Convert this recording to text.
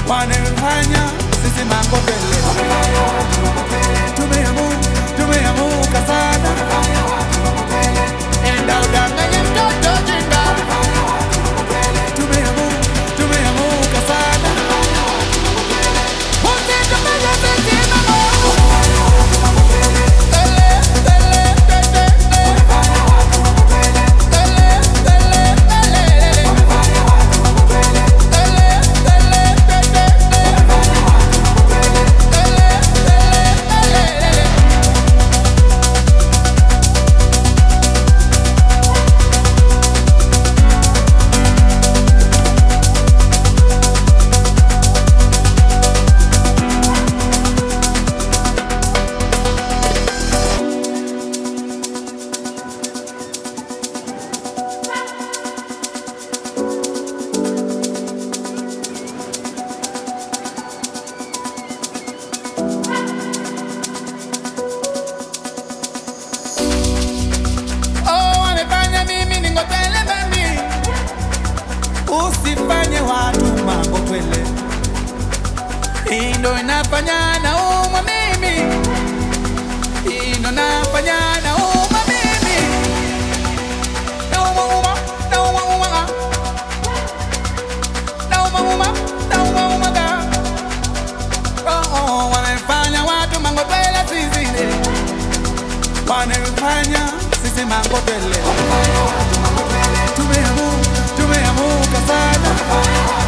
wanafanya sisi mambo mbele. Tumeamuka sana, enda udanganye mtoto jinga. Tumeamuka sana, wote tumenya sisi mambo. Usifanye watu mambo twele, ino inafanya na umwa mimi, ino nafanya na umwa mimi, na umwa ga. Oh, wanafanya watu mambo twele sisi, wanafanya sisi mambo twele. Tumeamuka sana.